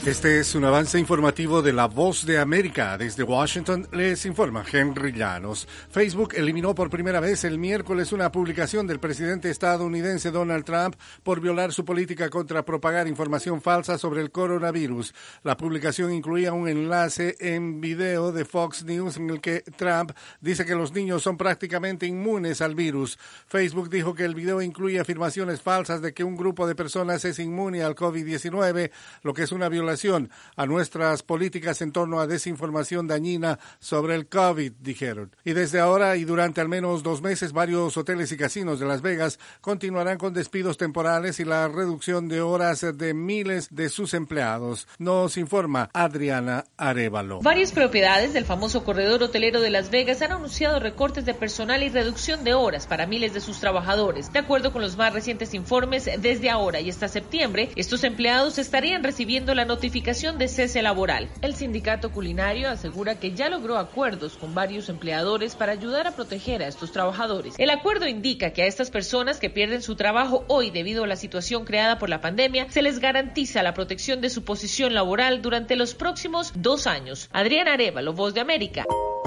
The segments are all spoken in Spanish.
Este es un avance informativo de La Voz de América. Desde Washington les informa Henry Llanos. Facebook eliminó por primera vez el miércoles una publicación del presidente estadounidense Donald Trump por violar su política contra propagar información falsa sobre el coronavirus. La publicación incluía un enlace en video de Fox News en el que Trump dice que los niños son prácticamente inmunes al virus. Facebook dijo que el video incluye afirmaciones falsas de que un grupo de personas es inmune al COVID-19, lo que es una violación a nuestras políticas en torno a desinformación dañina sobre el COVID, dijeron. Y desde ahora y durante al menos 2 meses, varios hoteles y casinos de Las Vegas continuarán con despidos temporales y la reducción de horas de miles de sus empleados. Nos informa Adriana Arévalo. Varias propiedades del famoso corredor hotelero de Las Vegas han anunciado recortes de personal y reducción de horas para miles de sus trabajadores. De acuerdo con los más recientes informes, desde ahora y hasta septiembre, estos empleados estarían recibiendo la notificación de cese laboral. El sindicato culinario asegura que ya logró acuerdos con varios empleadores para ayudar a proteger a estos trabajadores. El acuerdo indica que a estas personas que pierden su trabajo hoy debido a la situación creada por la pandemia, se les garantiza la protección de su posición laboral durante los próximos 2 años. Adriana Arévalo, Voz de América.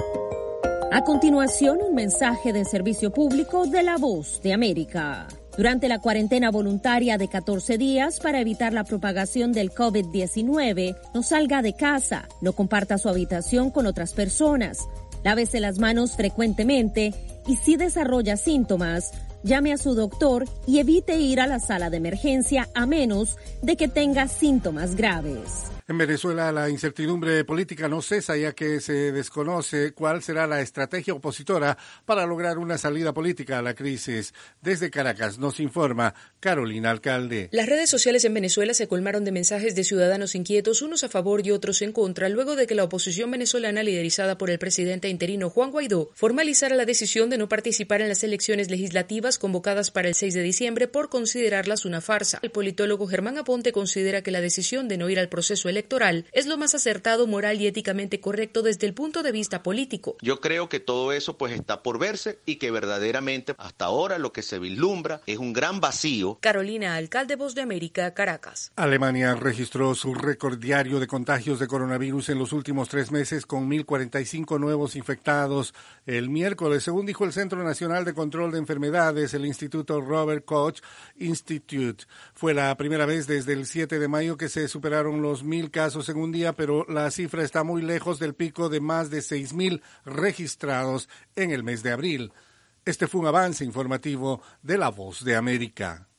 A continuación, un mensaje de servicio público de La Voz de América. Durante la cuarentena voluntaria de 14 días para evitar la propagación del COVID-19, no salga de casa, no comparta su habitación con otras personas, lávese las manos frecuentemente y si desarrolla síntomas, llame a su doctor y evite ir a la sala de emergencia a menos de que tenga síntomas graves. En Venezuela la incertidumbre política no cesa ya que se desconoce cuál será la estrategia opositora para lograr una salida política a la crisis. Desde Caracas nos informa Carolina Alcalde. Las redes sociales en Venezuela se colmaron de mensajes de ciudadanos inquietos, unos a favor y otros en contra, luego de que la oposición venezolana liderizada por el presidente interino Juan Guaidó formalizara la decisión de no participar en las elecciones legislativas convocadas para el 6 de diciembre por considerarlas una farsa. El politólogo Germán Aponte considera que la decisión de no ir al proceso electoral es lo más acertado, moral y éticamente correcto desde el punto de vista político. Yo creo que todo eso pues está por verse y que verdaderamente hasta ahora lo que se vislumbra es un gran vacío. Carolina Alcalde, Voz de América, Caracas. Alemania registró su récord diario de contagios de coronavirus en los últimos 3 meses con 1.045 nuevos infectados el miércoles, según dijo el Centro Nacional de Control de Enfermedades, el Instituto Robert Koch Institute. Fue la primera vez desde el 7 de mayo que se superaron los 1.000 casos en un día, pero la cifra está muy lejos del pico de más de 6.000 registrados en el mes de abril. Este fue un avance informativo de La Voz de América.